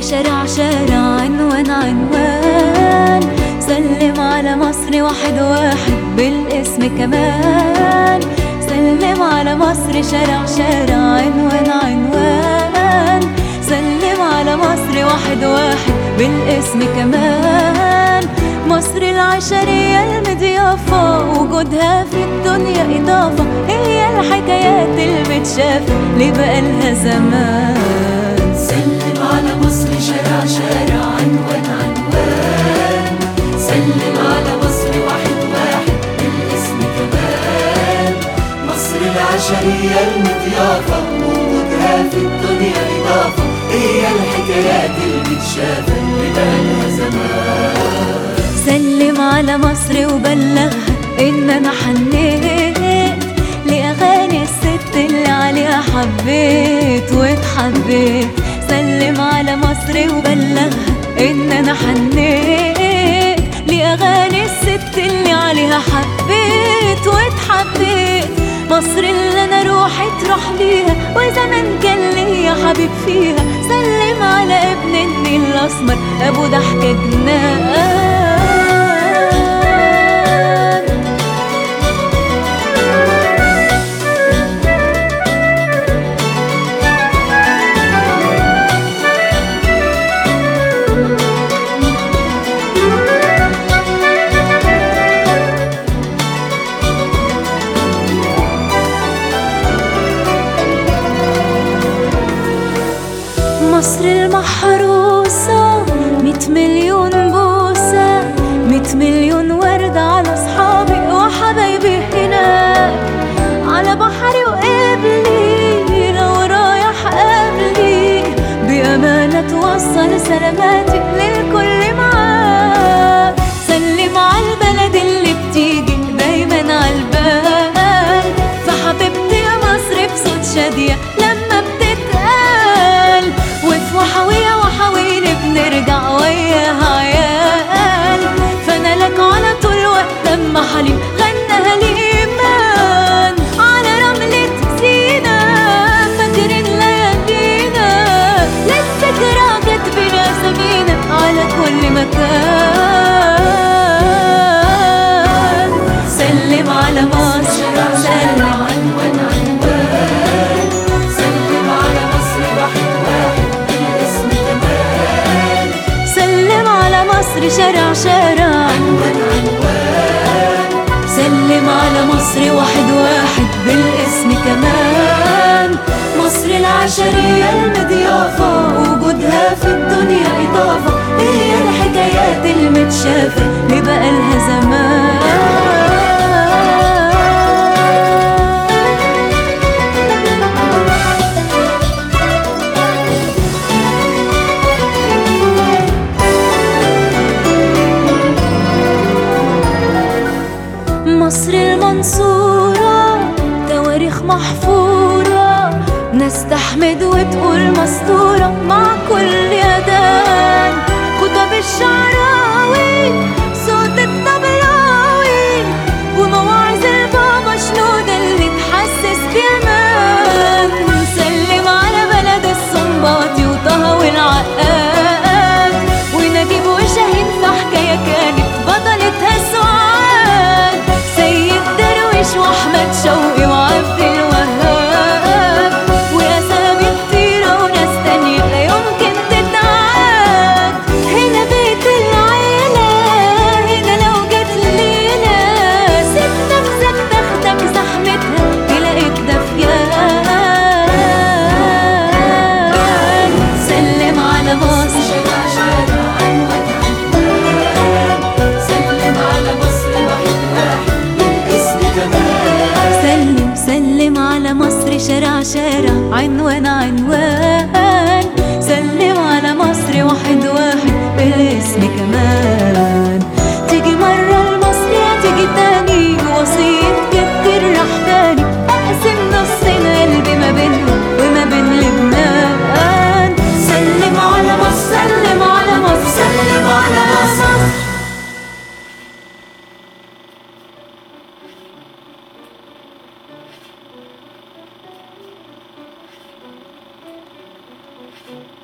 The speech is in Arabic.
شارع شارع عنوان عنوان. سلم على مصر واحد واحد بالاسم كمان. سلم على مصر شارع شارع عنوان عنوان. سلم على مصر واحد واحد بالاسم كمان. مصر العشرية المضيافة وجودها في الدنيا إضافة، هي الحكايات المتشافة اللي بقالها زمان. سلم على مصر شارع شارع عنوان عنوان. سلم على مصر واحد واحد بالاسم كمان. مصر العشرية المضيافة وجودها في الدنيا إضافة، هي الحكايات المتشافة اللي بقالها زمان. سلم على مصر وبلغها إن أنا حنيت لأغاني الست اللي عليها حبيت واتحبيت. سلم على مصر وبلغها إن أنا حنيت لأغاني الست اللي عليها حبيت واتحبيت. مصر اللي أنا روحي تروح ليها وزمان كان ليا حبيب فيها. سلم على ابن النيل الأسمر أبو ضحكة جنان. مصر المحروسة 100 مليون بوسة، 100 مليون وردة على أصحابي وحبايبي هناك على بحري وقبلي. لو رايح قبلي بأمانة توصل سلاماتي للكل معاك. سلم على البلد اللي بتيجي دايما عالبال، فحبيبتي يا مصر بصوت شادية لما بتتقال. وفي وحوية وحويني بنرجع وياها عيال، فانا لك على طول وقت اما حليم غناها لإيمان. على رملة سينا فاكرين ليالينا، للذكرى كاتبين اسامينا على كل مكان. سلم على مصر سلم عنوان عنوان. سلم على مصر واحد واحد بالاسم كمان. سلم على مصر شارع شارع عنوان عنوان. سلم على مصر واحد واحد بالاسم كمان. مصر العشرية المضيافة وجودها في الدنيا إضافة، هي الحكايات المتشافة اللي بقالها زمان. مصر المنصورة تواريخ محفورة، ناس تحمد وتقول مستورة مع كل يدان. خطب الشعراوي صوت الطبلاوي ومواعظ البابا شنودة اللي تحسس بأمان. سلم على بلد الصنباطي وطه والعقاد ونجيب وشاهين في حكاية كانت بطلتها سعاد. سيد درويش واحمد شوقي وعبد الوهاب واسامي كتيرة وناس تانية لا يمكن تتعاد. هنا بيت العيلة، هنا لو جت ليلة سيب نفسك تاخدك زحمتها تلاقيك دفيان. سلم على مصر شارع شارع عنوان عنوان. سلم على مصر واحد واحد بالاسم كمان. سلم على مصر شارع شارع عنوان عنوان. سلم على مصر واحد واحد بالاسم كمان. تيجي مرة لمصر يا تيجي تاني، وصية جد الرحماني أقسم نصنا قلبي ما بينهم وما بين لبنان. سلم على مصر سلم على مصر سلم على مصر. Thank you.